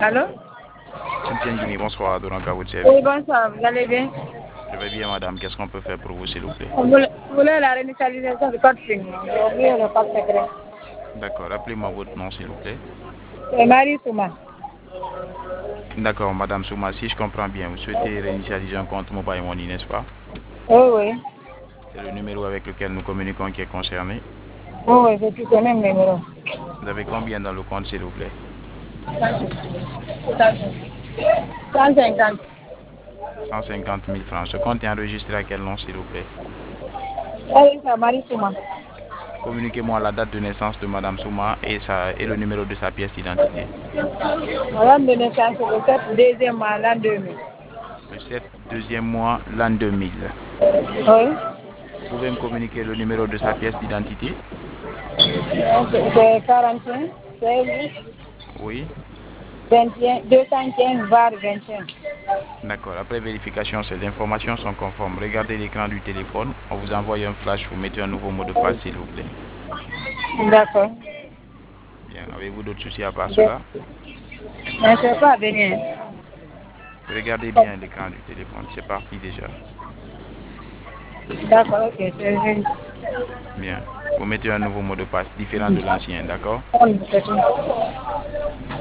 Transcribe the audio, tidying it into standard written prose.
Allô? Cynthia Ngini, bonsoir, Doranka vous servir. Oui, bonsoir, vous allez bien? Je vais bien, madame. Qu'est-ce qu'on peut faire pour vous, s'il vous plaît? Vous voulez la réinitialisation du code PIN? J'ai oublié le code secret. D'accord. Appelez-moi votre nom, s'il vous plaît. C'est Marie Souma. D'accord, madame Souma, si je comprends bien, vous souhaitez réinitialiser un compte Mobile Money, n'est-ce pas? Oui, oui. C'est le numéro avec lequel nous communiquons qui est concerné. Oui, oui, c'est tout le même numéro. Vous avez combien dans le compte, s'il vous plaît? 150. 150 000 francs. Ce compte est enregistré à quel nom, s'il vous plaît? Oui, c'est Marie Souma. Communiquez-moi la date de naissance de madame Souma et le numéro de sa pièce d'identité. Madame de naissance, le 7 deuxième mois, l'an 2000. Le 7 deuxième mois, l'an 2000. Oui. Vous pouvez me communiquer le numéro de sa pièce d'identité? C'est 41, 16, Oui. 21, 215, var 21. D'accord. Après vérification, ces informations sont conformes. Regardez l'écran du téléphone. On vous envoie un flash. Vous mettez un nouveau mot de passe, s'il vous plaît. D'accord. Bien. Avez-vous d'autres soucis à part Je cela? ne sais pas venir. Regardez bien l'écran du téléphone. C'est parti déjà. D'accord, ok, c'est vrai. Bien. Vous mettez un nouveau mot de passe différent de l'ancien, d'accord? C'est tout.